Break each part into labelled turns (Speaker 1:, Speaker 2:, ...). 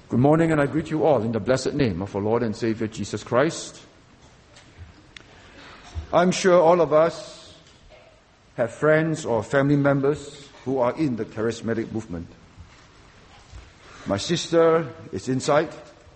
Speaker 1: Good morning, and I greet you all in the blessed name of our Lord and Savior Jesus Christ. I'm sure all of us have friends or family members who are in the charismatic movement. My sister is inside.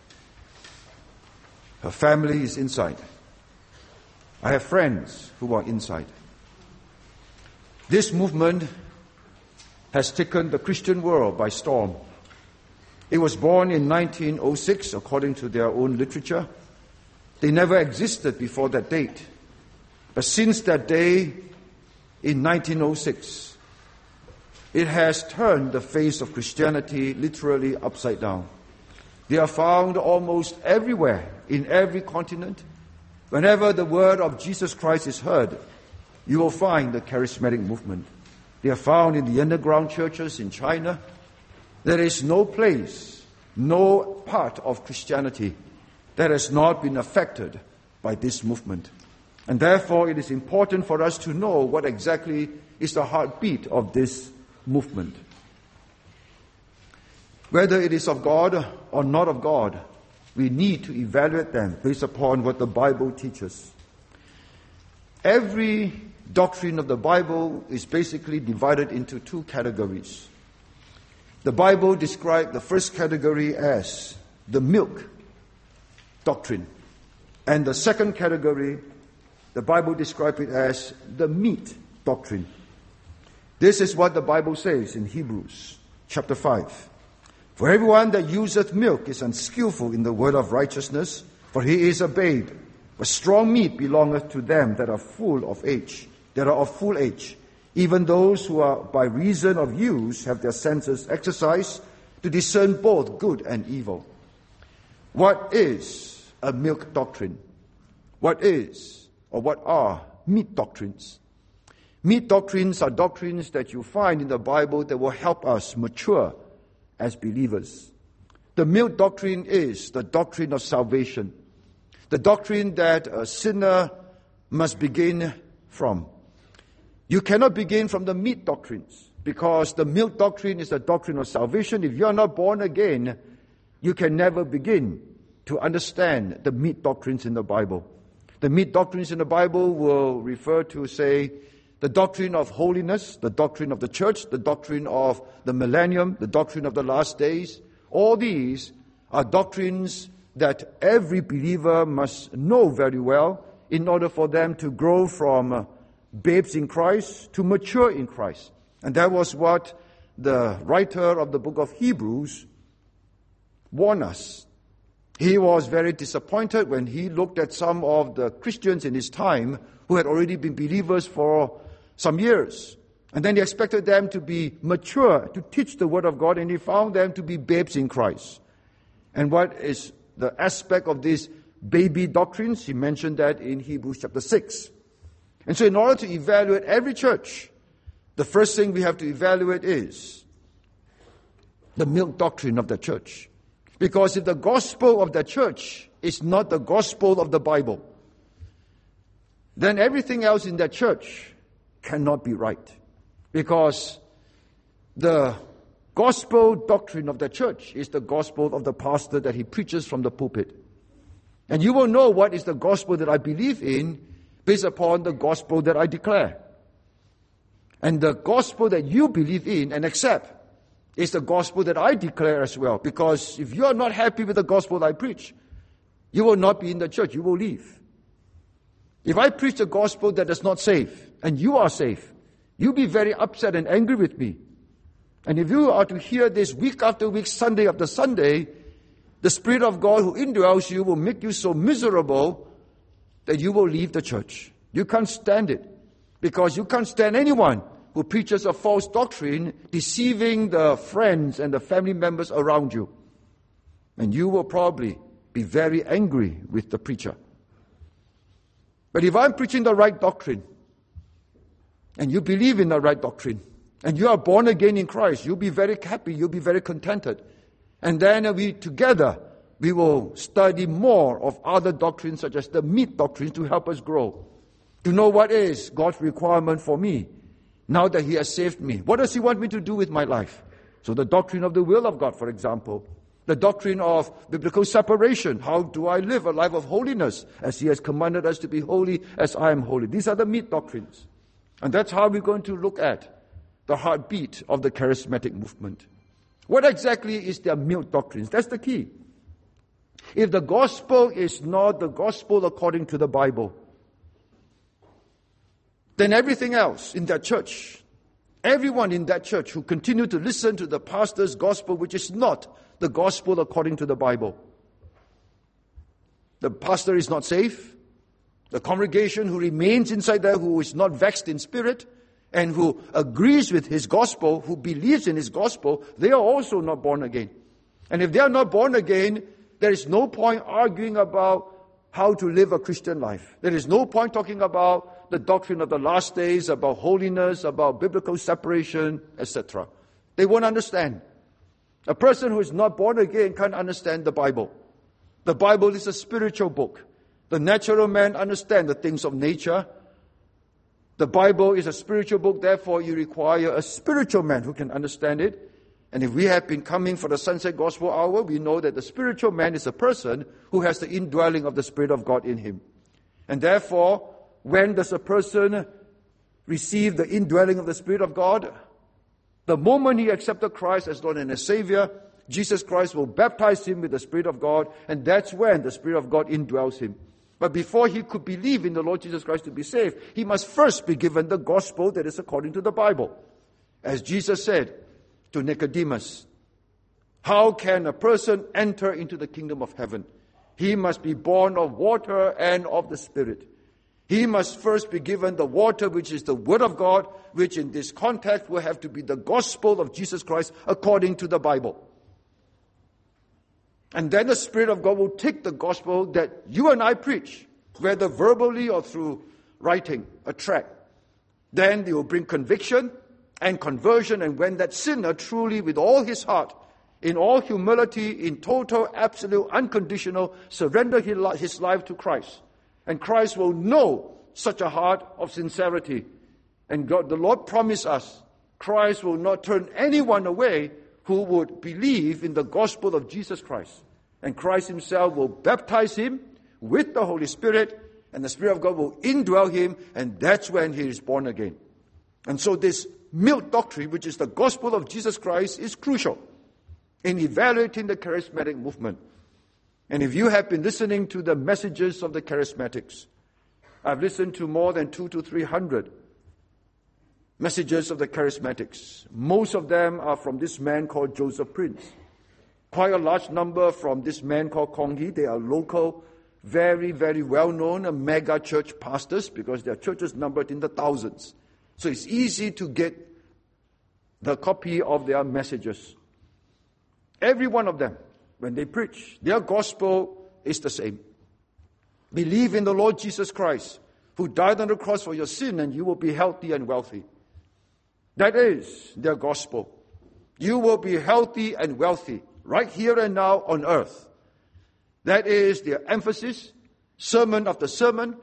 Speaker 1: Her family is inside. I have friends who are inside. This movement has taken the Christian world by storm. It was born in 1906, according to their own literature. They never existed before that date. But since that day, in 1906, it has turned the face of Christianity literally upside down. They are found almost everywhere, in every continent. Whenever the word of Jesus Christ is heard, you will find the charismatic movement. They are found in the underground churches in China. There is no place, no part of Christianity that has not been affected by this movement. And therefore, it is important for us to know what exactly is the heartbeat of this movement. Whether it is of God or not of God, we need to evaluate them based upon what the Bible teaches. Every doctrine of the Bible is basically divided into two categories. The Bible described the first category as the milk doctrine. And the second category, the Bible described it as the meat doctrine. This is what the Bible says in Hebrews chapter 5. For everyone that useth milk is unskillful in the word of righteousness, for he is a babe. But strong meat belongeth to them that are of full age, even those who are by reason of use have their senses exercised to discern both good and evil. What is a milk doctrine? What are meat doctrines? Meat doctrines are doctrines that you find in the Bible that will help us mature as believers. The milk doctrine is the doctrine of salvation, the doctrine that a sinner must begin from. You cannot begin from the meat doctrines, because the milk doctrine is the doctrine of salvation. If you are not born again, you can never begin to understand the meat doctrines in the Bible. The meat doctrines in the Bible will refer to, say, the doctrine of holiness, the doctrine of the church, the doctrine of the millennium, the doctrine of the last days. All these are doctrines that every believer must know very well in order for them to grow from babes in Christ to mature in Christ. And that was what the writer of the book of Hebrews warned us. He was very disappointed when he looked at some of the Christians in his time who had already been believers for some years. And then he expected them to be mature, to teach the word of God, and he found them to be babes in Christ. And what is the aspect of these baby doctrines? He mentioned that in Hebrews chapter 6. And so in order to evaluate every church, the first thing we have to evaluate is the milk doctrine of the church. Because if the gospel of the church is not the gospel of the Bible, then everything else in that church cannot be right. Because the gospel doctrine of the church is the gospel of the pastor that he preaches from the pulpit. And you will know what is the gospel that I believe in based upon the gospel that I declare. And the gospel that you believe in and accept is the gospel that I declare as well. Because if you are not happy with the gospel I preach, you will not be in the church, you will leave. If I preach the gospel that does not save, and you are saved, you'll be very upset and angry with me. And if you are to hear this week after week, Sunday after Sunday, the Spirit of God who indwells you will make you so miserable that you will leave the church. You can't stand it, because you can't stand anyone who preaches a false doctrine, deceiving the friends and the family members around you. And you will probably be very angry with the preacher. But if I'm preaching the right doctrine, and you believe in the right doctrine, and you are born again in Christ, you'll be very happy, you'll be very contented. And then we will study more of other doctrines such as the meat doctrines to help us grow. To know what is God's requirement for me now that He has saved me. What does He want me to do with my life? So the doctrine of the will of God, for example. The doctrine of biblical separation. How do I live a life of holiness as He has commanded us to be holy as I am holy? These are the meat doctrines. And that's how we're going to look at the heartbeat of the charismatic movement. What exactly is their milk doctrines? That's the key. If the gospel is not the gospel according to the Bible, then everything else in that church, everyone in that church who continue to listen to the pastor's gospel, which is not the gospel according to the Bible, the pastor is not safe. The congregation who remains inside there, who is not vexed in spirit, and who agrees with his gospel, who believes in his gospel, they are also not born again. And if they are not born again, there is no point arguing about how to live a Christian life. There is no point talking about the doctrine of the last days, about holiness, about biblical separation, etc. They won't understand. A person who is not born again can't understand the Bible. The Bible is a spiritual book. The natural man understands the things of nature. The Bible is a spiritual book, therefore you require a spiritual man who can understand it. And if we have been coming for the Sunset Gospel Hour, we know that the spiritual man is a person who has the indwelling of the Spirit of God in him. And therefore, when does a person receive the indwelling of the Spirit of God? The moment he accepted Christ as Lord and as Savior, Jesus Christ will baptize him with the Spirit of God, and that's when the Spirit of God indwells him. But before he could believe in the Lord Jesus Christ to be saved, he must first be given the gospel that is according to the Bible. As Jesus said to Nicodemus, how can a person enter into the kingdom of heaven? He must be born of water and of the Spirit. He must first be given the water, which is the Word of God, which in this context will have to be the gospel of Jesus Christ according to the Bible. And then the Spirit of God will take the gospel that you and I preach, whether verbally or through writing a tract. Then they will bring conviction and conversion, and when that sinner truly, with all his heart, in all humility, in total, absolute, unconditional, surrender his life to Christ. And Christ will know such a heart of sincerity. And God, the Lord promised us, Christ will not turn anyone away who would believe in the gospel of Jesus Christ. And Christ himself will baptize him with the Holy Spirit, and the Spirit of God will indwell him, and that's when he is born again. And so this milk doctrine, which is the gospel of Jesus Christ, is crucial in evaluating the charismatic movement. And if you have been listening to the messages of the charismatics, I've listened to more than 200 to 300 messages of the charismatics. Most of them are from this man called Joseph Prince. Quite a large number from this man called Kong Hee. They are local, very, very well-known mega church pastors, because their churches numbered in the thousands. So it's easy to get the copy of their messages. Every one of them, when they preach, their gospel is the same. Believe in the Lord Jesus Christ, who died on the cross for your sin, and you will be healthy and wealthy. That is their gospel. You will be healthy and wealthy, right here and now on earth. That is their emphasis, sermon after sermon,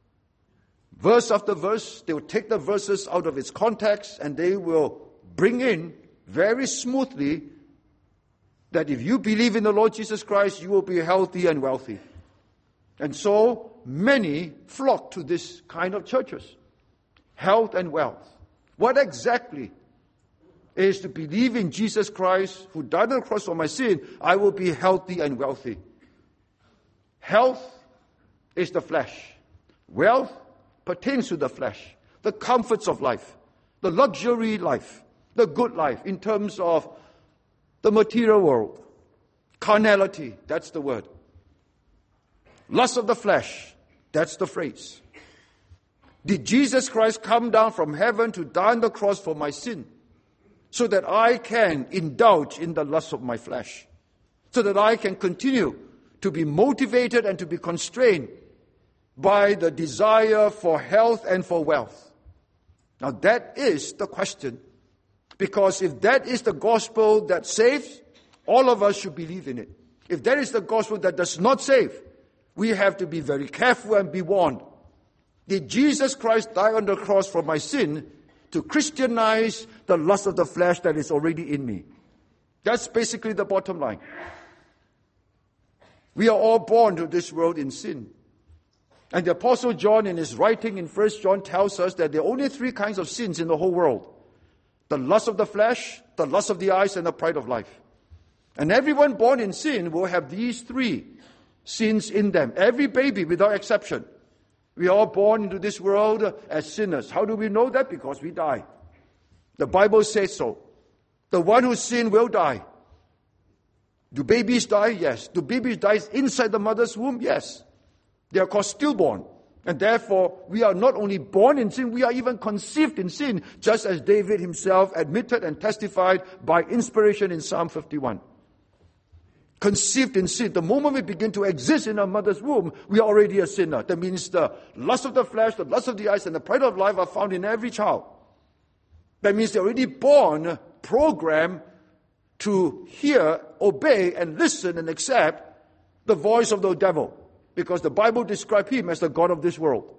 Speaker 1: verse after verse. They will take the verses out of its context, and they will bring in very smoothly that if you believe in the Lord Jesus Christ, you will be healthy and wealthy. And so many flock to this kind of churches. Health and wealth. What exactly is to believe in Jesus Christ, who died on the cross for my sin? I will be healthy and wealthy. Health is the flesh. Wealth pertains to the flesh. The comforts of life, the luxury life, the good life in terms of the material world. Carnality, that's the word. Lust of the flesh, that's the phrase. Did Jesus Christ come down from heaven to die on the cross for my sin, so that I can indulge in the lust of my flesh, so that I can continue to be motivated and to be constrained by the desire for health and for wealth? Now that is the question. Because if that is the gospel that saves, all of us should believe in it. If that is the gospel that does not save, we have to be very careful and be warned. Did Jesus Christ die on the cross for my sin to Christianize the lust of the flesh that is already in me? That's basically the bottom line. We are all born to this world in sin. And the Apostle John in his writing in 1 John tells us that there are only three kinds of sins in the whole world. The lust of the flesh, the lust of the eyes, and the pride of life. And everyone born in sin will have these three sins in them. Every baby without exception. We are all born into this world as sinners. How do we know that? Because we die. The Bible says so. The one who sins will die. Do babies die? Yes. Do babies die inside the mother's womb? Yes. They are called stillborn. And therefore, we are not only born in sin, we are even conceived in sin, just as David himself admitted and testified by inspiration in Psalm 51. Conceived in sin. The moment we begin to exist in our mother's womb, we are already a sinner. That means the lust of the flesh, the lust of the eyes, and the pride of life are found in every child. That means they're already born, programmed to hear, obey, and listen and accept the voice of the devil. Because the Bible describes him as the God of this world.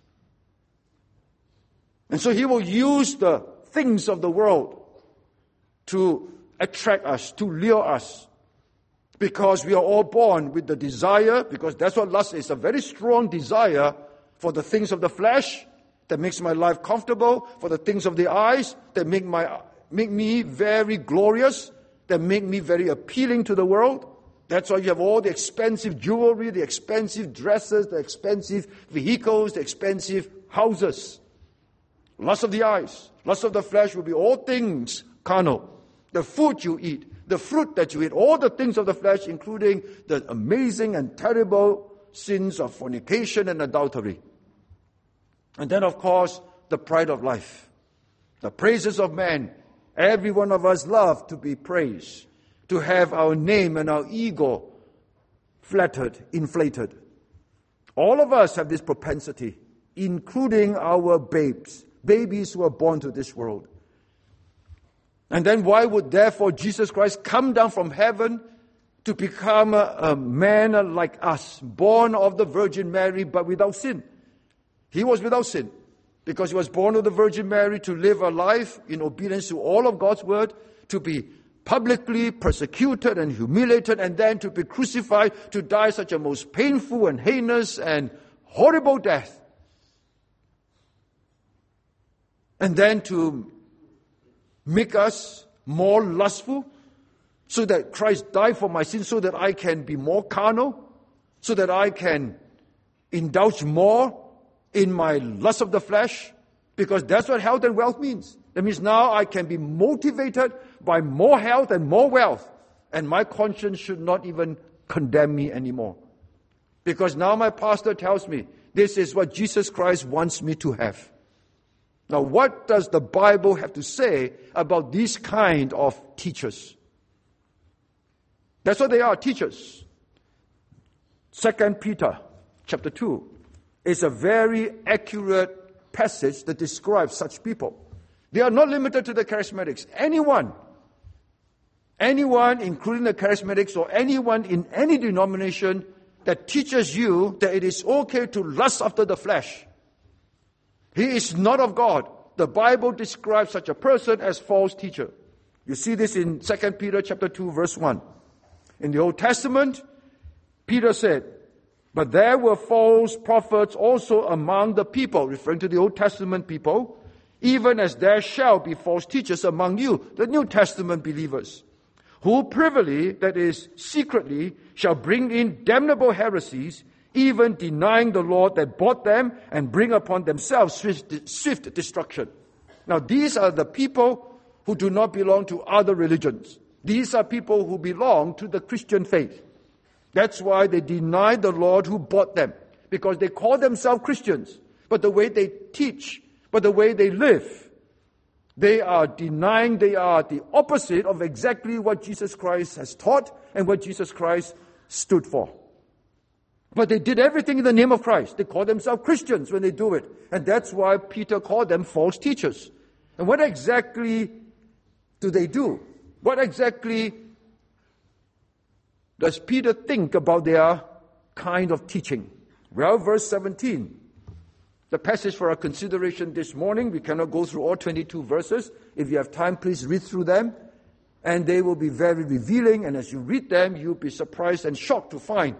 Speaker 1: And so he will use the things of the world to attract us, to lure us. Because we are all born with the desire, because that's what lust is, a very strong desire for the things of the flesh that makes my life comfortable, for the things of the eyes that make me very glorious, that make me very appealing to the world. That's why you have all the expensive jewelry, the expensive dresses, the expensive vehicles, the expensive houses. Lust of the eyes, lust of the flesh will be all things carnal. The food you eat, the fruit that you eat, all the things of the flesh, including the amazing and terrible sins of fornication and adultery. And then, of course, the pride of life. The praises of man. Every one of us love to be praised, to have our name and our ego flattered, inflated. All of us have this propensity, including our babies who are born to this world. And then why would therefore Jesus Christ come down from heaven to become a man like us, born of the Virgin Mary but without sin? He was without sin because he was born of the Virgin Mary to live a life in obedience to all of God's word, to be publicly persecuted and humiliated, and then to be crucified, to die such a most painful and heinous and horrible death. And then to make us more lustful, so that Christ died for my sins, so that I can be more carnal, so that I can indulge more in my lust of the flesh, because that's what health and wealth means. That means now I can be motivated by more health and more wealth, and my conscience should not even condemn me anymore. Because now my pastor tells me, this is what Jesus Christ wants me to have. Now, what does the Bible have to say about these kind of teachers? That's what they are, teachers. 2 Peter chapter 2 is a very accurate passage that describes such people. They are not limited to the charismatics. Anyone, including the charismatics or anyone in any denomination that teaches you that it is okay to lust after the flesh, he is not of God. The Bible describes such a person as false teacher. You see this in 2 Peter chapter 2 verse 1. In the Old Testament, Peter said, but there were false prophets also among the people, referring to the Old Testament people, even as there shall be false teachers among you, the New Testament believers, who privily, that is, secretly, shall bring in damnable heresies, even denying the Lord that bought them, and bring upon themselves swift destruction. Now, these are the people who do not belong to other religions. These are people who belong to the Christian faith. That's why they deny the Lord who bought them, because they call themselves Christians. But the way they teach, but the way they live, they are denying, they are the opposite of exactly what Jesus Christ has taught and what Jesus Christ stood for. But they did everything in the name of Christ. They call themselves Christians when they do it. And that's why Peter called them false teachers. And what exactly do they do? What exactly does Peter think about their kind of teaching? Well, verse 17, the passage for our consideration this morning. We cannot go through all 22 verses. If you have time, please read through them. And they will be very revealing. And as you read them, you'll be surprised and shocked to find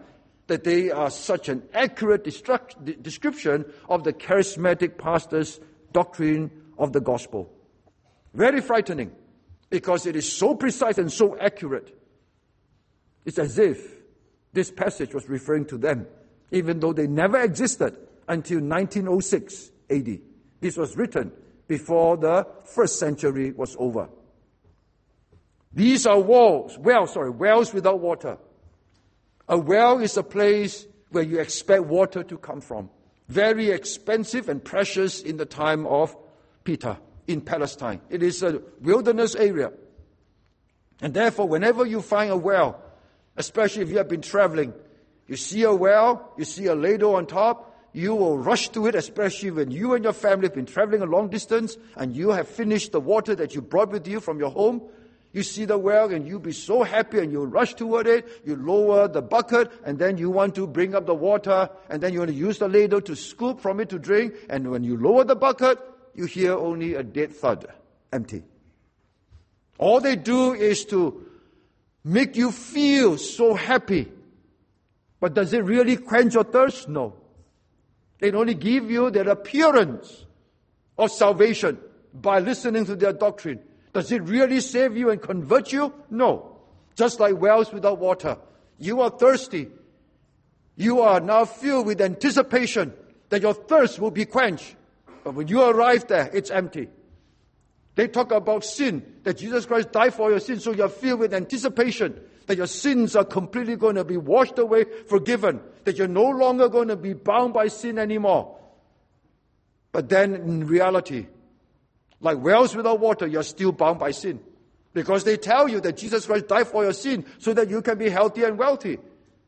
Speaker 1: that they are such an accurate description of the charismatic pastor's doctrine of the gospel. Very frightening, because it is so precise and so accurate. It's as if this passage was referring to them, even though they never existed until 1906 AD. This was written before the first century was over. These are wells without water. A well is a place where you expect water to come from. Very expensive and precious in the time of Peter in Palestine. It is a wilderness area. And therefore, whenever you find a well, especially if you have been traveling, you see a well, you see a ladle on top, you will rush to it, especially when you and your family have been traveling a long distance and you have finished the water that you brought with you from your home. You see the well and you'll be so happy and you'll rush toward it. You lower the bucket and then you want to bring up the water and then you want to use the ladle to scoop from it to drink. And when you lower the bucket, you hear only a dead thud, empty. All they do is to make you feel so happy. But does it really quench your thirst? No. They only give you their appearance of salvation by listening to their doctrine. Does it really save you and convert you? No. Just like wells without water. You are thirsty. You are now filled with anticipation that your thirst will be quenched. But when you arrive there, it's empty. They talk about sin, that Jesus Christ died for your sins, so you're filled with anticipation that your sins are completely going to be washed away, forgiven, that you're no longer going to be bound by sin anymore. But then in reality, like wells without water, you're still bound by sin. Because they tell you that Jesus Christ died for your sin so that you can be healthy and wealthy.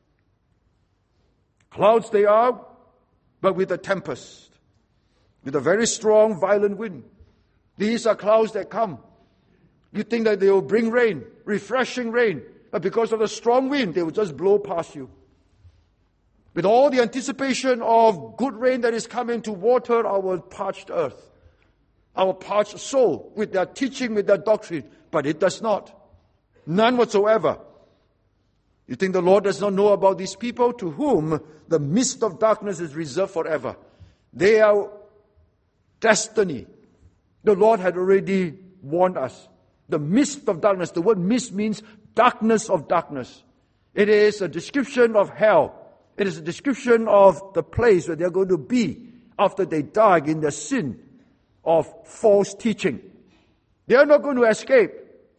Speaker 1: Clouds they are, but with a tempest, with a very strong, violent wind. These are clouds that come. You think that they will bring rain, refreshing rain, but because of the strong wind, they will just blow past you. With all the anticipation of good rain that is coming to water our parched earth, our parched soul, with their teaching, with their doctrine, but it does not. None whatsoever. You think the Lord does not know about these people to whom the mist of darkness is reserved forever? They are destiny. The Lord had already warned us. The mist of darkness, the word mist means darkness of darkness. It is a description of hell. It is a description of the place where they are going to be after they die in the sin of false teaching. They are not going to escape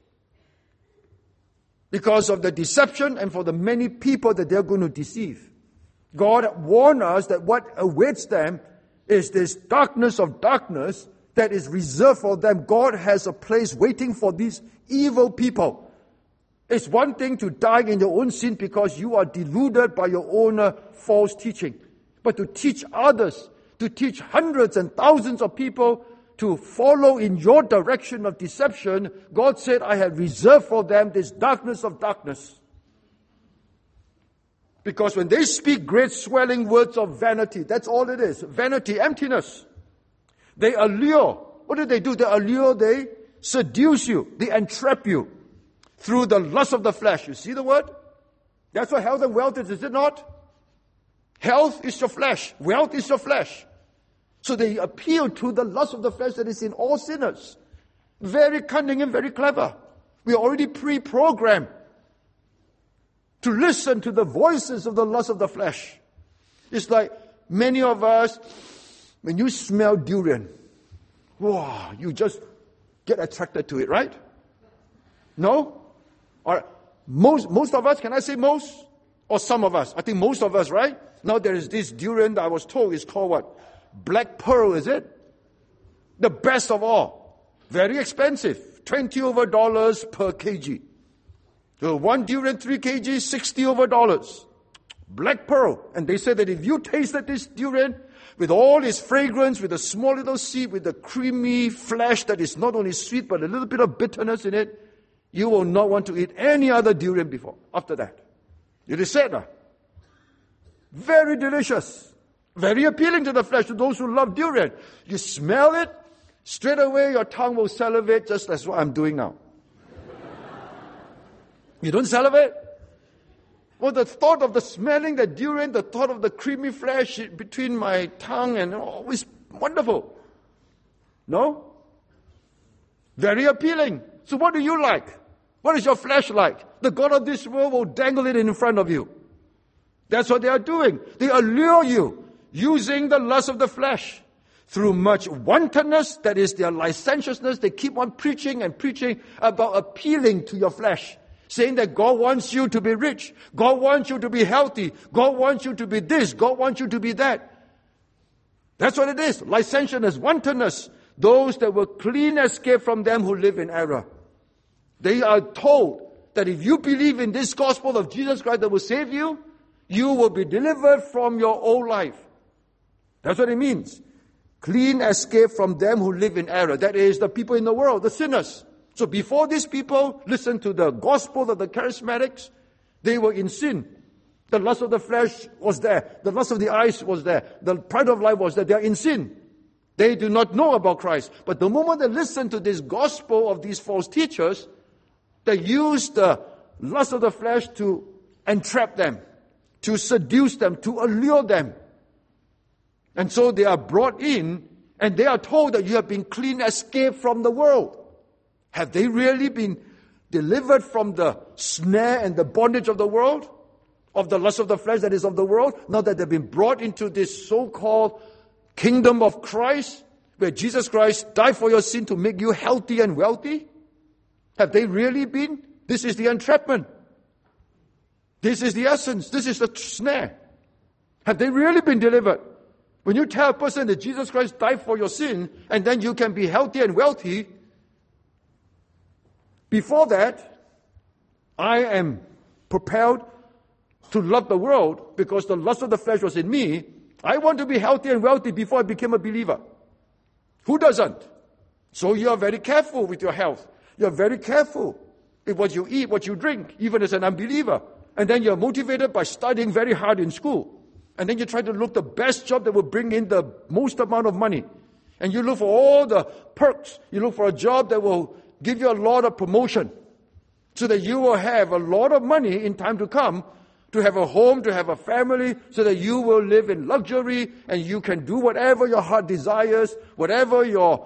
Speaker 1: because of the deception and for the many people that they are going to deceive. God warned us that what awaits them is this darkness of darkness that is reserved for them. God has a place waiting for these evil people. It's one thing to die in your own sin because you are deluded by your own false teaching. But to teach others, to teach hundreds and thousands of people to follow in your direction of deception, God said, I have reserved for them this darkness of darkness. Because when they speak great swelling words of vanity, that's all it is. Vanity, emptiness. They allure. What do? They allure, they seduce you, they entrap you through the lust of the flesh. You see the word? That's what health and wealth is it not? Health is your flesh. Wealth is your flesh. So they appeal to the lust of the flesh that is in all sinners. Very cunning and very clever. We are already pre-programmed to listen to the voices of the lust of the flesh. It's like many of us, when you smell durian, wow, you just get attracted to it, right? No? Or most of us, can I say most? Or some of us? I think most of us, right? Now there is this durian that I was told is called what? Black Pearl, is it? The best of all. Very expensive. $20 per kg. So one durian, 3 kg, $60. Black Pearl. And they said that if you tasted this durian, with all its fragrance, with the small little seed, with the creamy flesh that is not only sweet, but a little bit of bitterness in it, you will not want to eat any other durian before, after that. It is said that. Very delicious. Very appealing to the flesh, to those who love durian. You smell it, straight away your tongue will salivate, just as what I'm doing now. You don't salivate? Or the thought of the smelling the durian, the thought of the creamy flesh between my tongue and is wonderful. No? Very appealing. So what do you like? What is your flesh like? The God of this world will dangle it in front of you. That's what they are doing. They allure you using the lust of the flesh. Through much wantonness, that is their licentiousness, they keep on preaching and preaching about appealing to your flesh. Saying that God wants you to be rich. God wants you to be healthy. God wants you to be this. God wants you to be that. That's what it is. Licentiousness, wantonness. Those that will clean escape from them who live in error. They are told that if you believe in this gospel of Jesus Christ that will save you, you will be delivered from your old life. That's what it means. Clean escape from them who live in error. That is the people in the world, the sinners. So before these people listened to the gospel of the charismatics, they were in sin. The lust of the flesh was there. The lust of the eyes was there. The pride of life was there. They are in sin. They do not know about Christ. But the moment they listen to this gospel of these false teachers, they use the lust of the flesh to entrap them, to seduce them, to allure them. And so they are brought in and they are told that you have been clean escaped from the world. Have they really been delivered from the snare and the bondage of the world? Of the lust of the flesh that is of the world? Now that they've been brought into this so-called kingdom of Christ, where Jesus Christ died for your sin to make you healthy and wealthy? Have they really been? This is the entrapment. This is the essence. This is the snare. Have they really been delivered? When you tell a person that Jesus Christ died for your sin, and then you can be healthy and wealthy, before that, I am propelled to love the world because the lust of the flesh was in me. I want to be healthy and wealthy before I became a believer. Who doesn't? So you are very careful with your health. You are very careful with what you eat, what you drink, even as an unbeliever. And then you're motivated by studying very hard in school. And then you try to look the best job that will bring in the most amount of money. And you look for all the perks. You look for a job that will give you a lot of promotion so that you will have a lot of money in time to come to have a home, to have a family, so that you will live in luxury and you can do whatever your heart desires, whatever your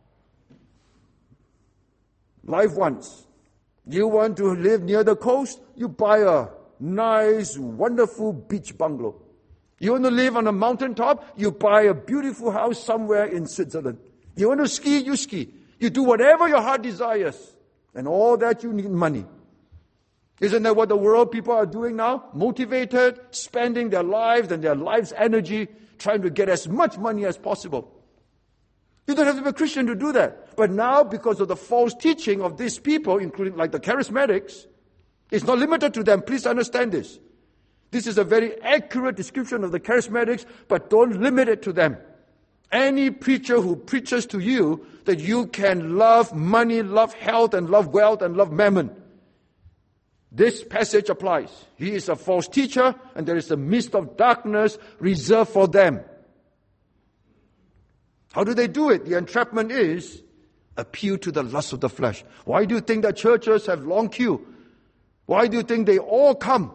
Speaker 1: life wants. You want to live near the coast? You buy a nice, wonderful beach bungalow. You want to live on a mountaintop? You buy a beautiful house somewhere in Switzerland. You want to ski? You ski. You do whatever your heart desires. And all that you need money. Isn't that what the world people are doing now? Motivated, spending their lives and their life's energy trying to get as much money as possible. You don't have to be a Christian to do that. But now, because of the false teaching of these people, including like the charismatics, it's not limited to them. Please understand this. This is a very accurate description of the charismatics, but don't limit it to them. Any preacher who preaches to you that you can love money, love health, and love wealth, and love mammon, this passage applies. He is a false teacher, and there is a mist of darkness reserved for them. How do they do it? The entrapment is appeal to the lust of the flesh. Why do you think that churches have long queue? Why do you think they all come?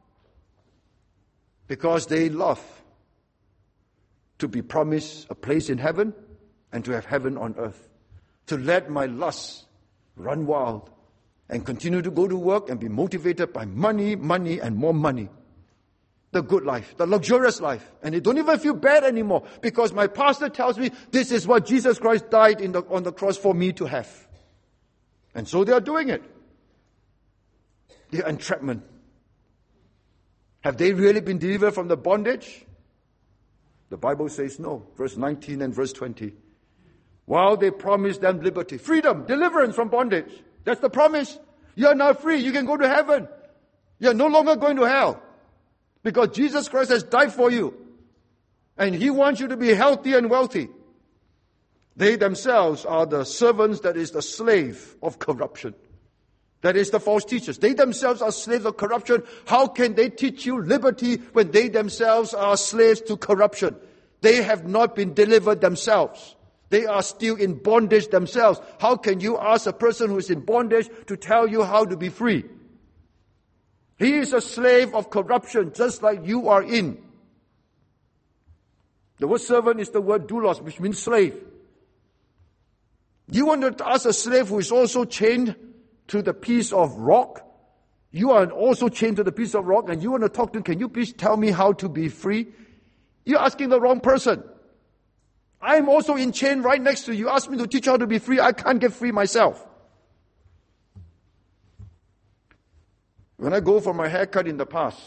Speaker 1: Because they love to be promised a place in heaven and to have heaven on earth. To let my lusts run wild and continue to go to work and be motivated by money, money, and more money. The good life, the luxurious life. And they don't even feel bad anymore because my pastor tells me this is what Jesus Christ died on the cross for me to have. And so they are doing it. The entrapment. Have they really been delivered from the bondage? The Bible says no. Verse 19 and verse 20. While they promise them liberty, freedom, deliverance from bondage. That's the promise. You are now free. You can go to heaven. You are no longer going to hell. Because Jesus Christ has died for you. And He wants you to be healthy and wealthy. They themselves are the servants, that is the slave of corruption. That is the false teachers. They themselves are slaves of corruption. How can they teach you liberty when they themselves are slaves to corruption? They have not been delivered themselves. They are still in bondage themselves. How can you ask a person who is in bondage to tell you how to be free? He is a slave of corruption, just like you are in. The word servant is the word doulos, which means slave. You want to ask a slave who is also chained to the piece of rock? You are also chained to the piece of rock, and you want to talk to him, can you please tell me how to be free? You're asking the wrong person. I'm also in chain right next to you. Ask me to teach you how to be free. I can't get free myself. When I go for my haircut in the past,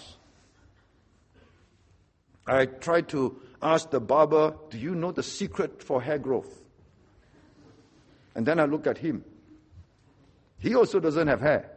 Speaker 1: I try to ask the barber, do you know the secret for hair growth? And then I look at him. He also doesn't have hair.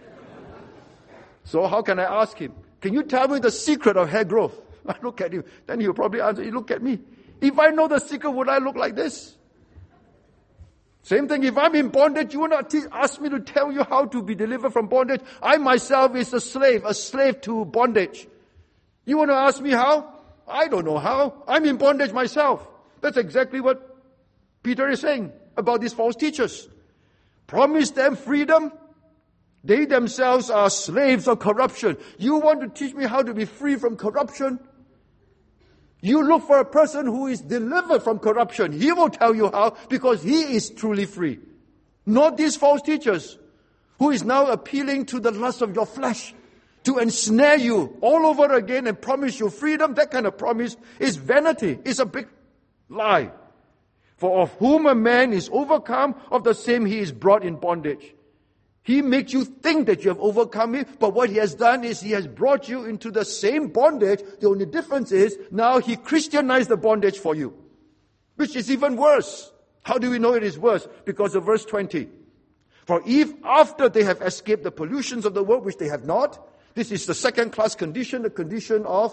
Speaker 1: So how can I ask him, can you tell me the secret of hair growth? I look at him. Then he'll probably answer, you look at me. If I know the secret, would I look like this? Same thing, if I'm in bondage, you want to ask me to tell you how to be delivered from bondage? I myself is a slave to bondage. You want to ask me how? I don't know how. I'm in bondage myself. That's exactly what Peter is saying about these false teachers. Promise them freedom. They themselves are slaves of corruption. You want to teach me how to be free from corruption? You look for a person who is delivered from corruption. He will tell you how, because he is truly free. Not these false teachers who is now appealing to the lust of your flesh to ensnare you all over again and promise you freedom. That kind of promise is vanity. It's a big lie. For of whom a man is overcome, of the same he is brought in bondage. He makes you think that you have overcome it, but what he has done is he has brought you into the same bondage. The only difference is now he Christianized the bondage for you, which is even worse. How do we know it is worse? Because of verse 20. For if after they have escaped the pollutions of the world, which they have not, this is the second class condition, the condition of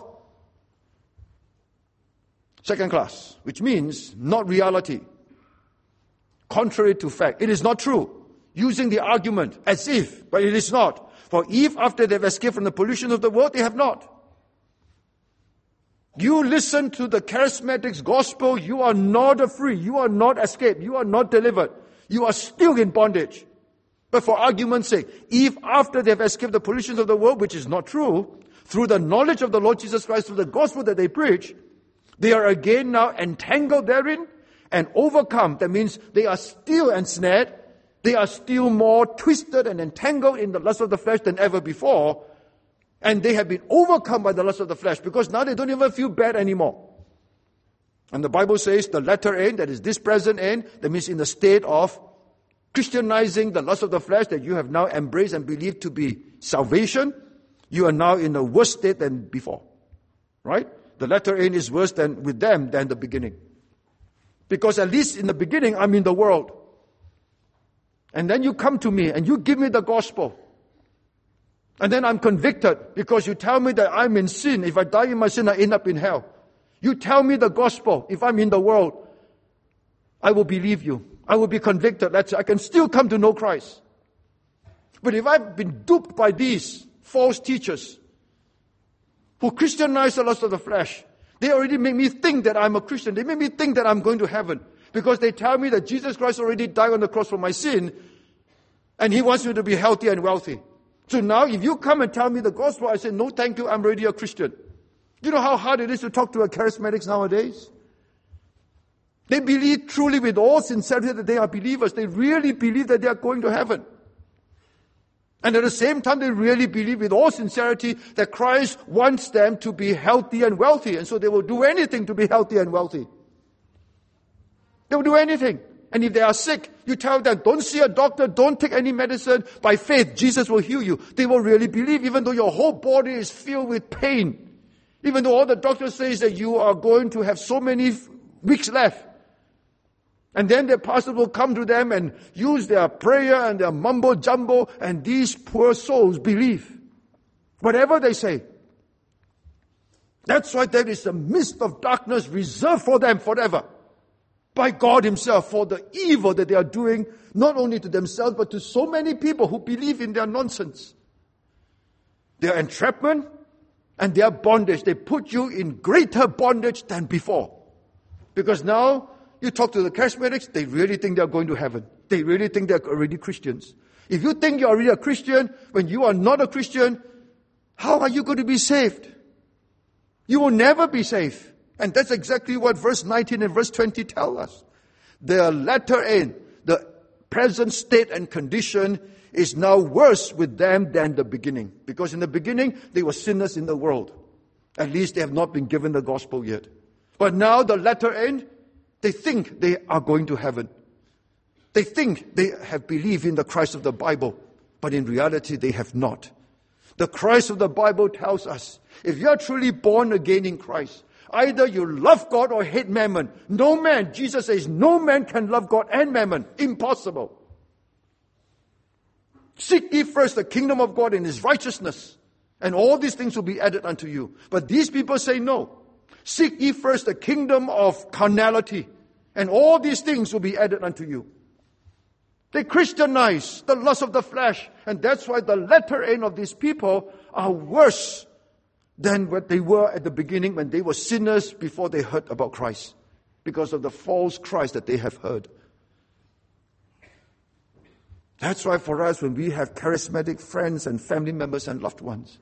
Speaker 1: second class, which means not reality, contrary to fact. It is not true. Using the argument as if, but it is not. For if after they've escaped from the pollution of the world, they have not. You listen to the charismatics gospel, you are not free, you are not escaped, you are not delivered. You are still in bondage. But for argument's sake, if after they've escaped the pollutions of the world, which is not true, through the knowledge of the Lord Jesus Christ, through the gospel that they preach, they are again now entangled therein and overcome. That means they are still ensnared. They are still more twisted and entangled in the lust of the flesh than ever before. And they have been overcome by the lust of the flesh because now they don't even feel bad anymore. And the Bible says the latter end, that is this present end, that means in the state of Christianizing the lust of the flesh that you have now embraced and believed to be salvation, you are now in a worse state than before. Right? The latter end is worse than with them than the beginning. Because at least in the beginning, I'm in the world. And then you come to me and you give me the gospel. And then I'm convicted because you tell me that I'm in sin. If I die in my sin, I end up in hell. You tell me the gospel. If I'm in the world, I will believe you. I will be convicted. I can still come to know Christ. But if I've been duped by these false teachers who Christianize the lust of the flesh, they already make me think that I'm a Christian. They make me think that I'm going to heaven. Because they tell me that Jesus Christ already died on the cross for my sin, and He wants me to be healthy and wealthy. So now if you come and tell me the gospel, I say, no thank you, I'm already a Christian. You know how hard it is to talk to a charismatics nowadays? They believe truly with all sincerity that they are believers. They really believe that they are going to heaven. And at the same time, they really believe with all sincerity that Christ wants them to be healthy and wealthy. And so they will do anything to be healthy and wealthy. They will do anything. And if they are sick, you tell them, don't see a doctor, don't take any medicine. By faith, Jesus will heal you. They will really believe, even though your whole body is filled with pain. Even though all the doctors say that you are going to have so many weeks left. And then the pastor will come to them and use their prayer and their mumbo jumbo, and these poor souls believe whatever they say. That's why there is a mist of darkness reserved for them forever by God Himself for the evil that they are doing, not only to themselves, but to so many people who believe in their nonsense. Their entrapment and their bondage, they put you in greater bondage than before. Because now, you talk to the charismatics, they really think they're going to heaven. They really think they're already Christians. If you think you're already a Christian, when you are not a Christian, How are you going to be saved? You will never be saved. And that's exactly what verse 19 and verse 20 tell us. The latter end, the present state and condition is now worse with them than the beginning. Because in the beginning, they were sinners in the world. At least they have not been given the gospel yet. But now the latter end, they think they are going to heaven. They think they have believed in the Christ of the Bible. But in reality, they have not. The Christ of the Bible tells us, if you are truly born again in Christ, either you love God or hate mammon. No man, Jesus says, no man can love God and mammon. Impossible. Seek ye first the kingdom of God and His righteousness, and all these things will be added unto you. But these people say no. Seek ye first the kingdom of carnality, and all these things will be added unto you. They Christianize the lust of the flesh, and that's why the latter end of these people are worse than what they were at the beginning when they were sinners before they heard about Christ, because of the false Christ that they have heard. That's why for us, when we have charismatic friends and family members and loved ones,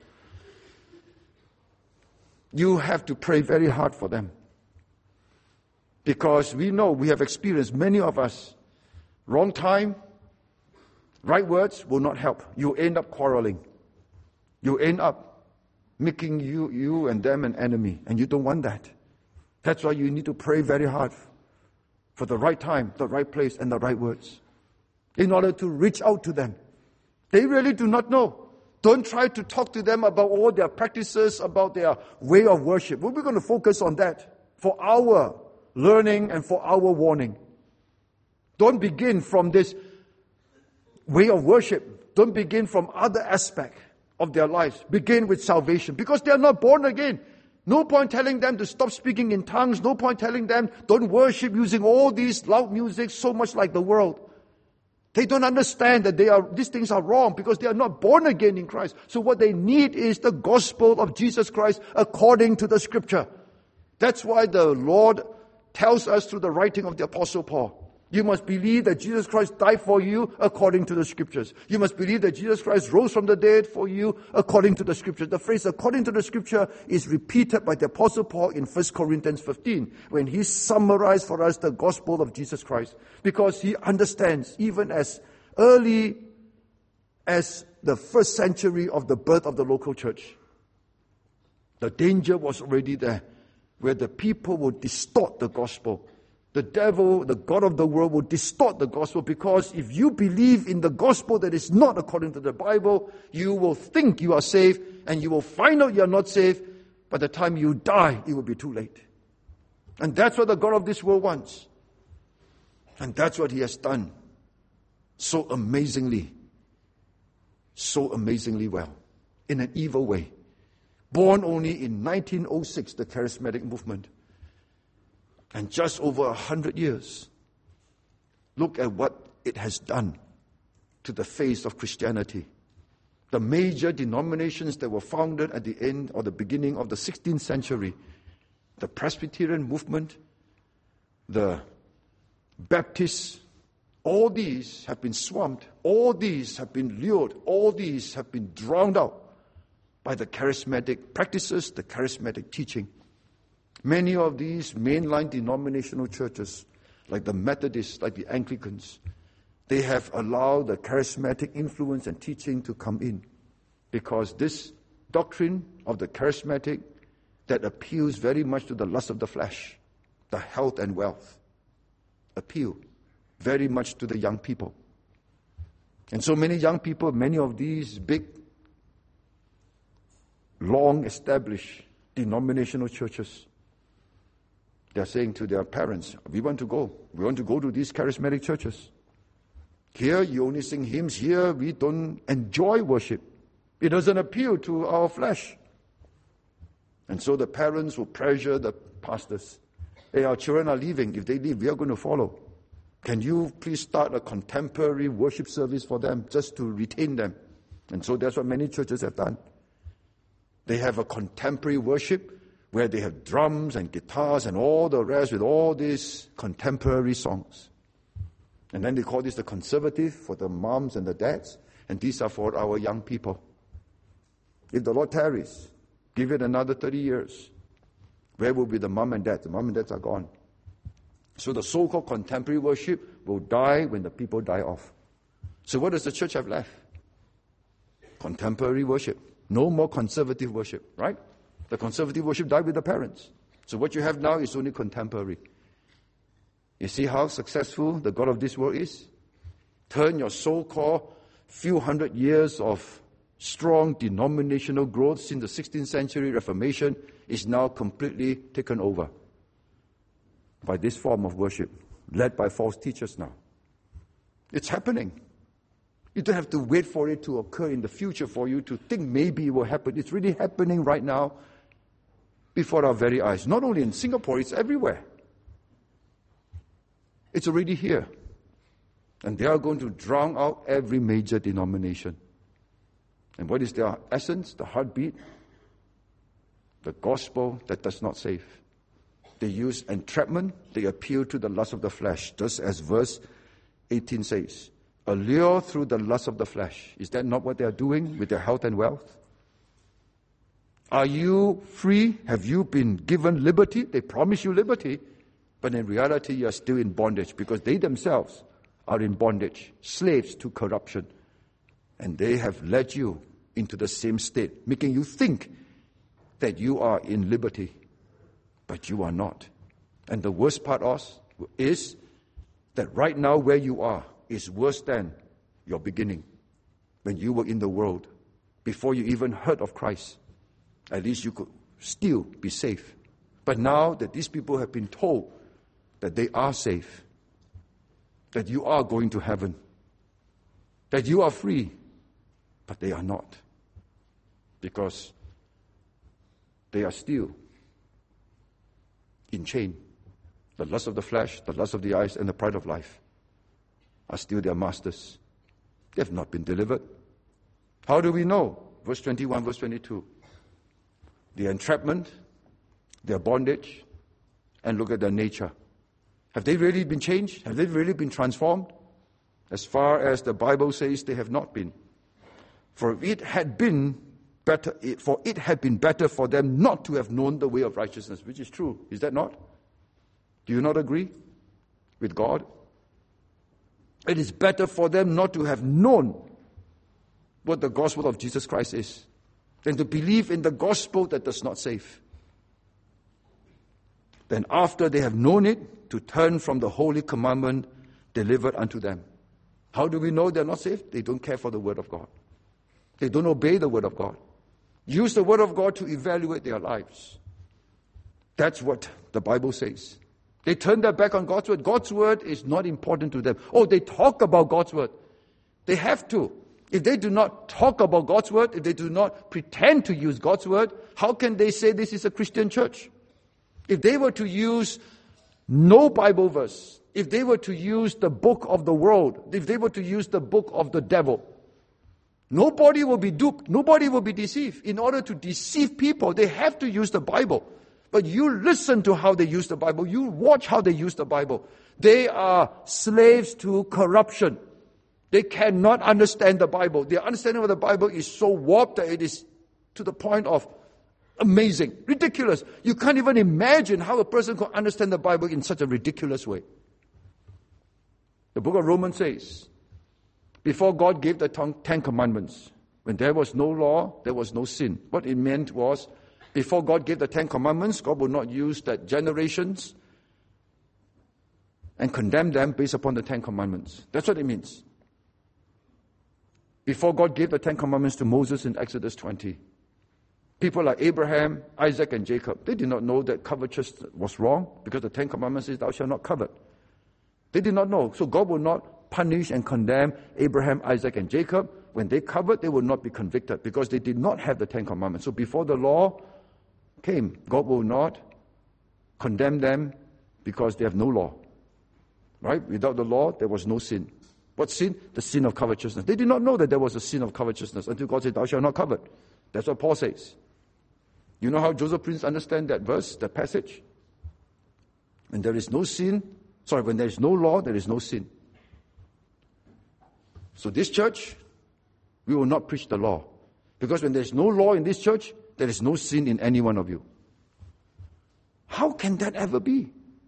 Speaker 1: you have to pray very hard for them. Because we know, we have experienced, many of us, wrong time, right words will not help. You end up quarreling. You end up making you and them an enemy. And you don't want that. That's why you need to pray very hard for the right time, the right place, and the right words, in order to reach out to them. They really do not know. Don't try to talk to them about all their practices, about their way of worship. We're going to focus on that for our learning and for our warning. Don't begin from this way of worship. Don't begin from other aspects of their lives. Begin with salvation, because they are not born again. No point telling them to stop speaking in tongues. No point telling them don't worship using all these loud music so much like the world. They don't understand that these things are wrong because they are not born again in Christ. So what they need is the gospel of Jesus Christ according to the scripture. That's why the Lord tells us through the writing of the Apostle Paul, you must believe that Jesus Christ died for you according to the scriptures. You must believe that Jesus Christ rose from the dead for you according to the scriptures. The phrase according to the scripture is repeated by the Apostle Paul in 1 Corinthians 15 when he summarized for us the gospel of Jesus Christ. Because he understands, even as early as the first century of the birth of the local church, the danger was already there, where the people would distort the gospel. The devil, the god of the world, will distort the gospel, because if you believe in the gospel that is not according to the Bible, you will think you are saved, and you will find out you are not saved. By the time you die, it will be too late. And that's what the god of this world wants. And that's what he has done so amazingly well, in an evil way. Born only in 1906, the charismatic movement. And just over 100 years, look at what it has done to the face of Christianity. The major denominations that were founded at the end or the beginning of the 16th century, the Presbyterian movement, the Baptists, all these have been swamped, all these have been lured, all these have been drowned out by the charismatic practices, the charismatic teaching. Many of these mainline denominational churches, like the Methodists, like the Anglicans, they have allowed the charismatic influence and teaching to come in, because this doctrine of the charismatic that appeals very much to the lust of the flesh, the health and wealth, appeal very much to the young people. And so many young people, many of these big, long-established denominational churches, they're saying to their parents, we want to go to these charismatic churches. Here you only sing hymns. Here we don't enjoy worship. It doesn't appeal to our flesh. And so the parents will pressure the pastors. Hey, our children are leaving. If they leave, we are going to follow. Can you please start a contemporary worship service for them just to retain them? And so that's what many churches have done. They have a contemporary worship where they have drums and guitars and all the rest with all these contemporary songs. And then they call this the conservative for the moms and the dads, and these are for our young people. If the Lord tarries, give it another 30 years. Where will be the mom and dad? The mom and dads are gone. So the so-called contemporary worship will die when the people die off. So what does the church have left? Contemporary worship. No more conservative worship, right? The conservative worship died with the parents. So what you have now is only contemporary. You see how successful the God of this world is? Turn your so-called few hundred years of strong denominational growth since the 16th century Reformation is now completely taken over by this form of worship, led by false teachers now. It's happening. You don't have to wait for it to occur in the future for you to think maybe it will happen. It's really happening right now before our very eyes. Not only in Singapore, it's everywhere. It's already here. And they are going to drown out every major denomination. And what is their essence, the heartbeat? The gospel that does not save. They use entrapment, they appeal to the lust of the flesh, just as verse 18 says. Allure through the lust of the flesh. Is that not what they are doing with their health and wealth? Are you free? Have you been given liberty? They promise you liberty, but in reality you are still in bondage because they themselves are in bondage, slaves to corruption. And they have led you into the same state, making you think that you are in liberty, but you are not. And the worst part is that right now where you are is worse than your beginning, when you were in the world, before you even heard of Christ. At least you could still be safe. But now that these people have been told that they are safe, that you are going to heaven, that you are free, but they are not. Because they are still in chain. The lust of the flesh, the lust of the eyes, and the pride of life are still their masters. They have not been delivered. How do we know? Verse 21, verse 22. The entrapment, their bondage, and look at their nature. Have they really been changed? Have they really been transformed? As far as the Bible says, they have not been. For it had been better for them not to have known the way of righteousness, which is true. Is that not? Do you not agree with God? It is better for them not to have known what the gospel of Jesus Christ is than to believe in the gospel that does not save. Then after they have known it, to turn from the holy commandment delivered unto them. How do we know they're not saved? They don't care for the word of God. They don't obey the word of God. Use the word of God to evaluate their lives. That's what the Bible says. They turn their back on God's word. God's word is not important to them. Oh, they talk about God's word. They have to. If they do not talk about God's word, if they do not pretend to use God's word, how can they say this is a Christian church? If they were to use no Bible verse, if they were to use the book of the world, if they were to use the book of the devil, nobody will be duped, nobody will be deceived. In order to deceive people, they have to use the Bible. But you listen to how they use the Bible, you watch how they use the Bible. They are slaves to corruption. They cannot understand the Bible. Their understanding of the Bible is so warped that it is to the point of amazing, ridiculous. You can't even imagine how a person could understand the Bible in such a ridiculous way. The book of Romans says, before God gave the 10 commandments, when there was no law, there was no sin. What it meant was, before God gave the 10 commandments, God would not use that generations and condemn them based upon the 10 commandments. That's what it means. Before God gave the 10 commandments to Moses in Exodus 20, people like Abraham, Isaac, and Jacob, they did not know that covetousness was wrong because the 10 commandments says, thou shalt not covet. They did not know. So God will not punish and condemn Abraham, Isaac, and Jacob. When they covet, they will not be convicted because they did not have the 10 commandments. So before the law came, God will not condemn them because they have no law. Right? Without the law, there was no sin. What sin? The sin of covetousness. They did not know that there was a sin of covetousness until God said, thou shalt not covet. That's what Paul says. You know how Joseph Prince understands that verse, that passage? When there is no law, there is no sin. So this church, we will not preach the law. Because when there's no law in this church, there is no sin in any one of you. How can that ever be?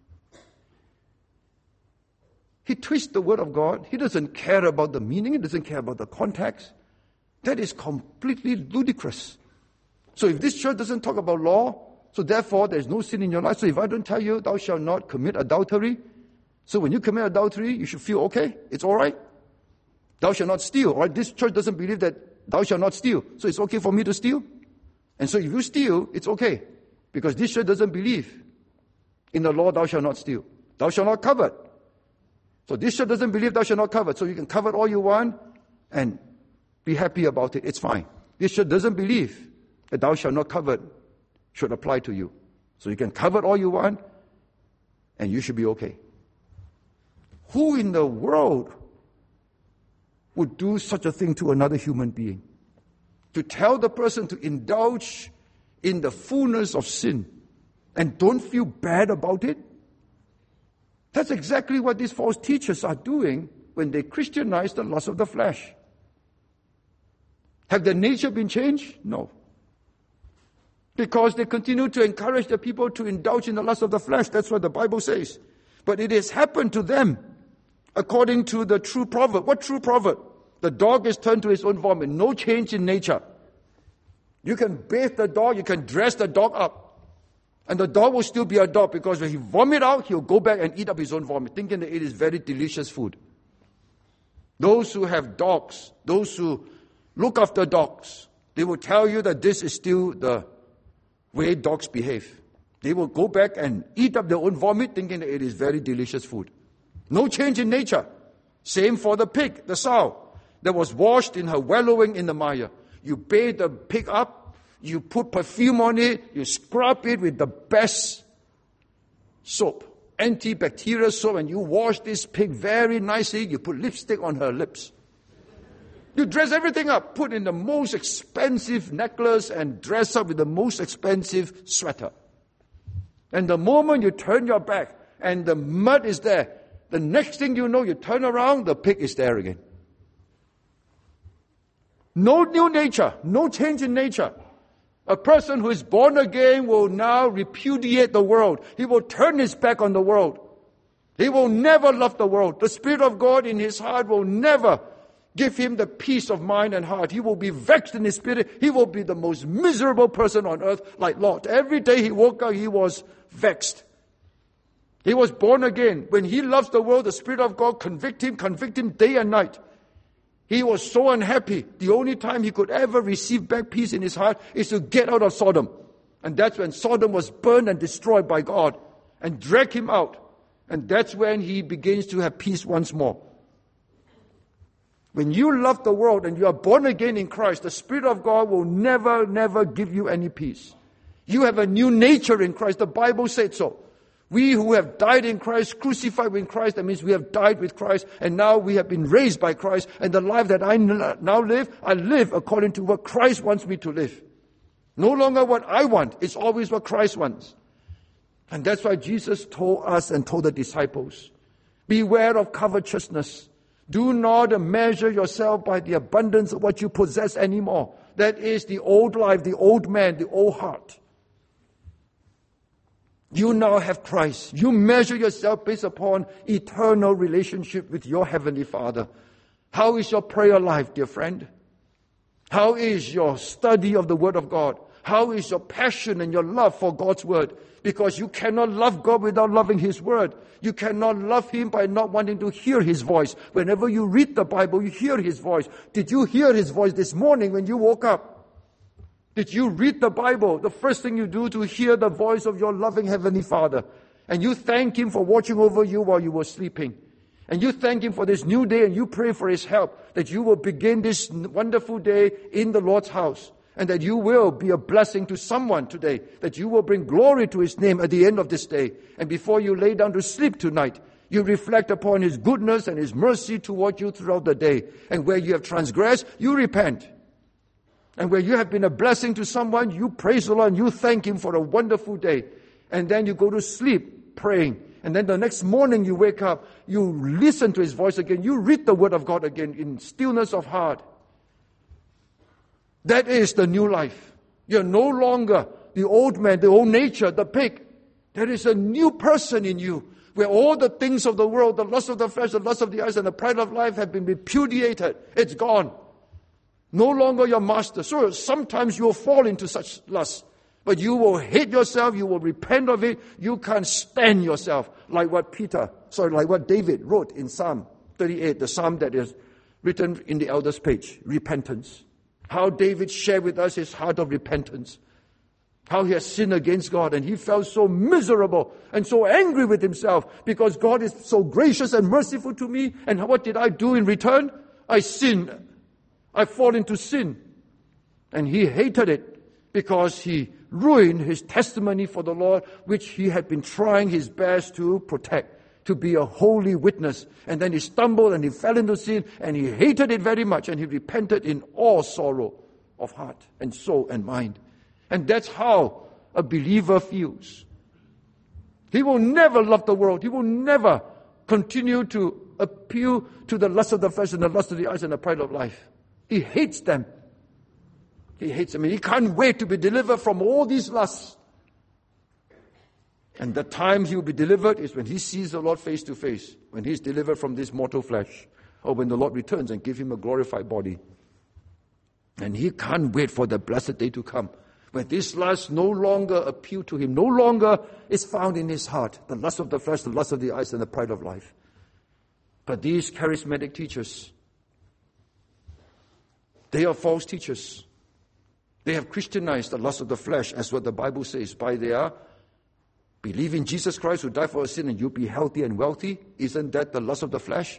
Speaker 1: He twists the word of God. He doesn't care about the meaning. He doesn't care about the context. That is completely ludicrous. So if this church doesn't talk about law, so therefore there's no sin in your life. So if I don't tell you, thou shalt not commit adultery, so when you commit adultery, you should feel okay. It's all right. Thou shalt not steal. All right, this church doesn't believe that thou shalt not steal. So it's okay for me to steal. And so if you steal, it's okay. Because this church doesn't believe in the law, thou shalt not steal. Thou shalt not covet. So this church doesn't believe thou shalt not covet. So you can covet all you want and be happy about it. It's fine. This church doesn't believe that thou shalt not covet should apply to you. So you can covet all you want and you should be okay. Who in the world would do such a thing to another human being? To tell the person to indulge in the fullness of sin and don't feel bad about it? That's exactly what these false teachers are doing when they Christianize the lust of the flesh. Have their nature been changed? No. Because they continue to encourage the people to indulge in the lust of the flesh. That's what the Bible says. But it has happened to them according to the true proverb. What true proverb? The dog is turned to his own vomit. No change in nature. You can bathe the dog, you can dress the dog up. And the dog will still be a dog because when he vomit out, he'll go back and eat up his own vomit, thinking that it is very delicious food. Those who have dogs, those who look after dogs, they will tell you that this is still the way dogs behave. They will go back and eat up their own vomit, thinking that it is very delicious food. No change in nature. Same for the pig, the sow, that was washed in her wallowing in the mire. You bathe the pig up, you put perfume on it, you scrub it with the best soap, antibacterial soap, and you wash this pig very nicely. You put lipstick on her lips. You dress everything up, put in the most expensive necklace and dress up with the most expensive sweater. And the moment you turn your back and the mud is there, the next thing you know, you turn around, the pig is there again. No new nature, no change in nature. A person who is born again will now repudiate the world. He will turn his back on the world. He will never love the world. The Spirit of God in his heart will never give him the peace of mind and heart. He will be vexed in his spirit. He will be the most miserable person on earth, like Lot. Every day he woke up, he was vexed. He was born again. When he loves the world, the Spirit of God convict him day and night. He was so unhappy. The only time he could ever receive back peace in his heart is to get out of Sodom. And that's when Sodom was burned and destroyed by God and drag him out. And that's when he begins to have peace once more. When you love the world and you are born again in Christ, the Spirit of God will never give you any peace. You have a new nature in Christ. The Bible said so. We who have died in Christ, crucified with Christ, that means we have died with Christ, and now we have been raised by Christ, and the life that I now live, I live according to what Christ wants me to live. No longer what I want, it's always what Christ wants. And that's why Jesus told us and told the disciples, beware of covetousness. Do not measure yourself by the abundance of what you possess anymore. That is the old life, the old man, the old heart. You now have Christ. You measure yourself based upon eternal relationship with your Heavenly Father. How is your prayer life, dear friend? How is your study of the Word of God? How is your passion and your love for God's Word? Because you cannot love God without loving His Word. You cannot love Him by not wanting to hear His voice. Whenever you read the Bible, you hear His voice. Did you hear His voice this morning when you woke up? Did you read the Bible? The first thing you do to hear the voice of your loving Heavenly Father. And you thank Him for watching over you while you were sleeping. And you thank Him for this new day and you pray for His help. That you will begin this wonderful day in the Lord's house. And that you will be a blessing to someone today. That you will bring glory to His name at the end of this day. And before you lay down to sleep tonight, you reflect upon His goodness and His mercy toward you throughout the day. And where you have transgressed, you repent. And where you have been a blessing to someone, you praise the Lord and you thank Him for a wonderful day. And then you go to sleep praying. And then the next morning you wake up, you listen to His voice again. You read the Word of God again in stillness of heart. That is the new life. You're no longer the old man, the old nature, the pig. There is a new person in you, where all the things of the world, the lust of the flesh, the lust of the eyes, and the pride of life have been repudiated. It's gone. No longer your master. So sometimes you'll fall into such lust. But you will hate yourself, you will repent of it, you can't stand yourself. Like what David wrote in Psalm 38, the psalm that is written in the elders' page, repentance. How David shared with us his heart of repentance. How he has sinned against God, and he felt so miserable and so angry with himself because God is so gracious and merciful to me. And what did I do in return? I sinned. I fall into sin. And he hated it because he ruined his testimony for the Lord, which he had been trying his best to protect, to be a holy witness. And then he stumbled and he fell into sin, and he hated it very much, and he repented in all sorrow of heart and soul and mind. And that's how a believer feels. He will never love the world. He will never continue to appeal to the lust of the flesh and the lust of the eyes and the pride of life. He hates them. He hates them, and he can't wait to be delivered from all these lusts. And the time he will be delivered is when he sees the Lord face to face, when he's delivered from this mortal flesh, or when the Lord returns and gives him a glorified body. And he can't wait for the blessed day to come, when this lust no longer appeal to him, no longer is found in his heart, the lust of the flesh, the lust of the eyes, and the pride of life. But these charismatic teachers, they are false teachers. They have Christianized the lust of the flesh, as what the Bible says, by their believe in Jesus Christ who died for our sin and you'll be healthy and wealthy. Isn't that the lust of the flesh?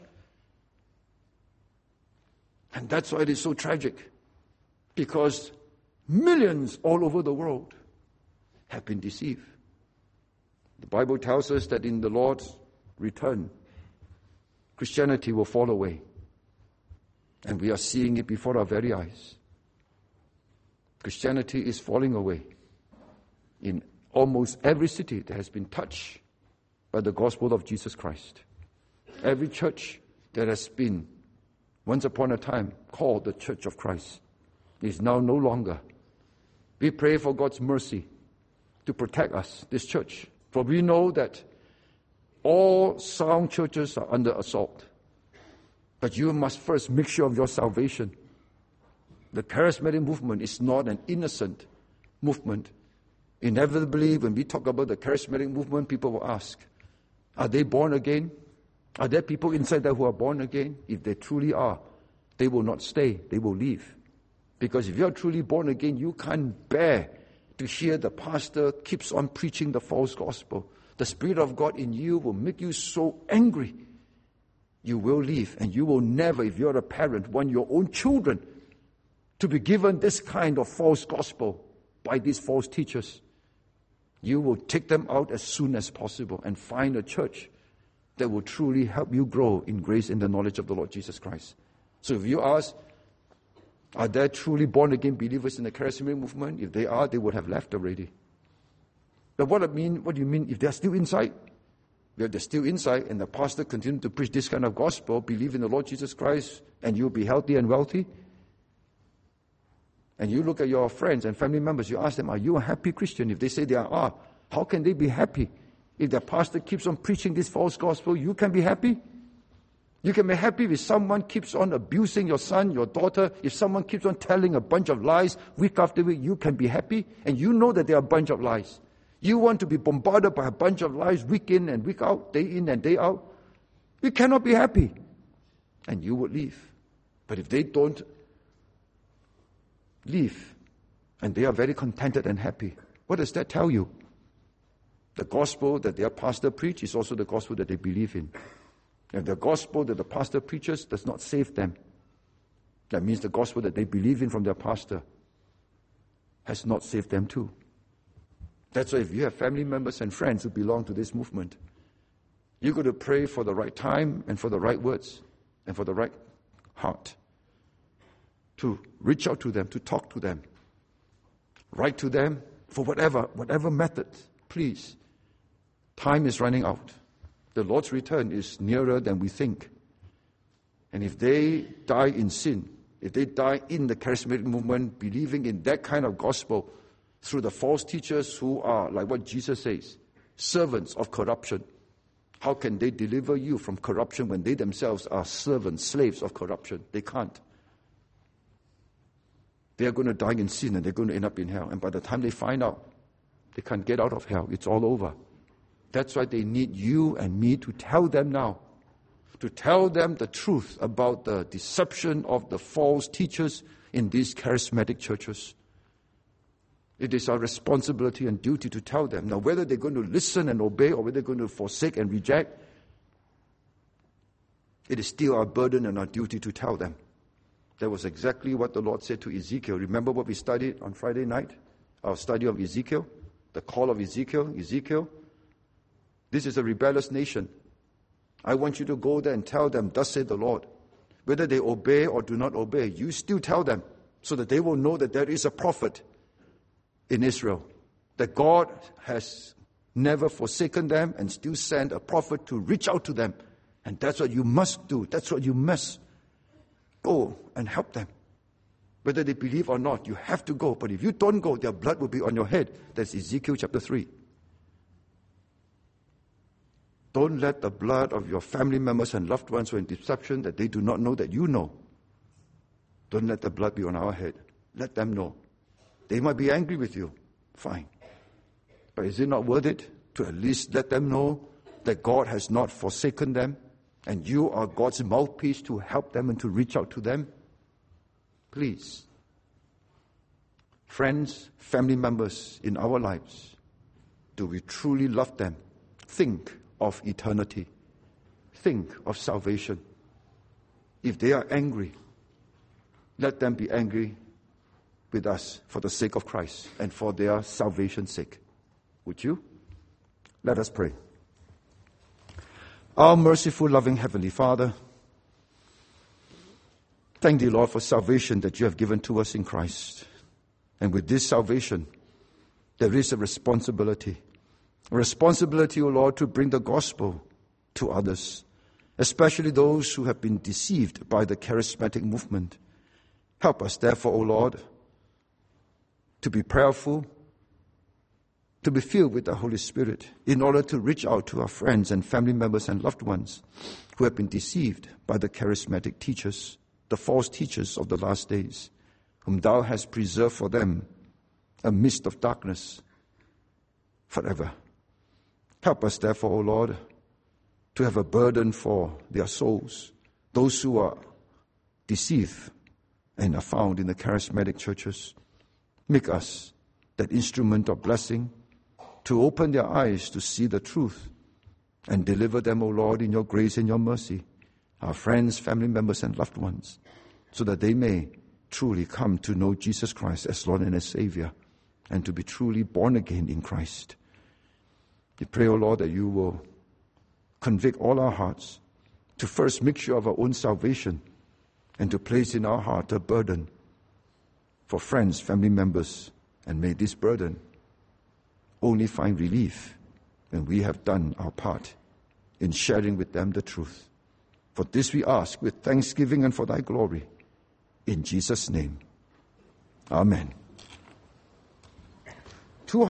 Speaker 1: And that's why it is so tragic, because millions all over the world have been deceived. The Bible tells us that in the Lord's return, Christianity will fall away. And we are seeing it before our very eyes. Christianity is falling away in almost every city that has been touched by the gospel of Jesus Christ. Every church that has been, once upon a time, called the Church of Christ is now no longer. We pray for God's mercy to protect us, this church. For we know that all sound churches are under assault. But you must first make sure of your salvation. The charismatic movement is not an innocent movement. Inevitably, when we talk about the charismatic movement, people will ask, are they born again? Are there people inside there who are born again? If they truly are, they will not stay, they will leave. Because if you're truly born again, you can't bear to hear the pastor keeps on preaching the false gospel. The Spirit of God in you will make you so angry. You will leave, and you will never, if you're a parent, want your own children to be given this kind of false gospel by these false teachers. You will take them out as soon as possible and find a church that will truly help you grow in grace and the knowledge of the Lord Jesus Christ. So if you ask, are there truly born-again believers in the charismatic movement? If they are, they would have left already. But what do you mean if they're still inside? If they're still inside and the pastor continues to preach this kind of gospel, believe in the Lord Jesus Christ, and you'll be healthy and wealthy? And you look at your friends and family members, you ask them, are you a happy Christian? If they say they are, how can they be happy? If the pastor keeps on preaching this false gospel, you can be happy? You can be happy if someone keeps on abusing your son, your daughter. If someone keeps on telling a bunch of lies week after week, you can be happy. And you know that they are a bunch of lies. You want to be bombarded by a bunch of lies week in and week out, day in and day out. You cannot be happy. And you would leave. But if they don't leave, and they are very contented and happy, what does that tell you? The gospel that their pastor preaches is also the gospel that they believe in. If the gospel that the pastor preaches does not save them, that means the gospel that they believe in from their pastor has not saved them too. That's why if you have family members and friends who belong to this movement, you've got to pray for the right time and for the right words and for the right heart to reach out to them, to talk to them, write to them for whatever method, please. Time is running out. The Lord's return is nearer than we think. And if they die in sin, if they die in the charismatic movement, believing in that kind of gospel through the false teachers who are, like what Jesus says, servants of corruption, how can they deliver you from corruption when they themselves are servants, slaves of corruption? They can't. They are going to die in sin and they're going to end up in hell. And by the time they find out, they can't get out of hell. It's all over. That's why they need you and me to tell them now, to tell them the truth about the deception of the false teachers in these charismatic churches. It is our responsibility and duty to tell them. Now, whether they're going to listen and obey or whether they're going to forsake and reject, it is still our burden and our duty to tell them. That was exactly what the Lord said to Ezekiel. Remember what we studied on Friday night? Our study of Ezekiel, the call of Ezekiel. Ezekiel, this is a rebellious nation. I want you to go there and tell them, thus said the Lord. Whether they obey or do not obey, you still tell them so that they will know that there is a prophet in Israel, that God has never forsaken them and still sent a prophet to reach out to them. And that's what you must do. That's what you must go and help them. Whether they believe or not, you have to go. But if you don't go, their blood will be on your head. That's Ezekiel chapter 3. Don't let the blood of your family members and loved ones who are in deception that they do not know that you know. Don't let the blood be on our head. Let them know. They might be angry with you. Fine. But is it not worth it to at least let them know that God has not forsaken them and you are God's mouthpiece to help them and to reach out to them? Please. Friends, family members in our lives, do we truly love them? Think of eternity. Think of salvation. If they are angry, let them be angry with us for the sake of Christ and for their salvation's sake. Would you? Let us pray. Our merciful, loving Heavenly Father, thank thee, Lord, for salvation that you have given to us in Christ. And with this salvation, there is a responsibility. A responsibility, O Lord, to bring the gospel to others, especially those who have been deceived by the charismatic movement. Help us, therefore, O Lord, to be prayerful, to be filled with the Holy Spirit in order to reach out to our friends and family members and loved ones who have been deceived by the charismatic teachers, the false teachers of the last days, whom thou hast preserved for them a mist of darkness forever. Help us, therefore, O Lord, to have a burden for their souls, those who are deceived and are found in the charismatic churches. Make us that instrument of blessing to open their eyes to see the truth and deliver them, O Lord, in your grace and your mercy, our friends, family members, and loved ones, so that they may truly come to know Jesus Christ as Lord and as Savior and to be truly born again in Christ. We pray, O Lord, that you will convict all our hearts to first make sure of our own salvation and to place in our heart a burden for friends, family members, and may this burden only find relief when we have done our part in sharing with them the truth. For this we ask with thanksgiving and for thy glory. In Jesus' name, amen.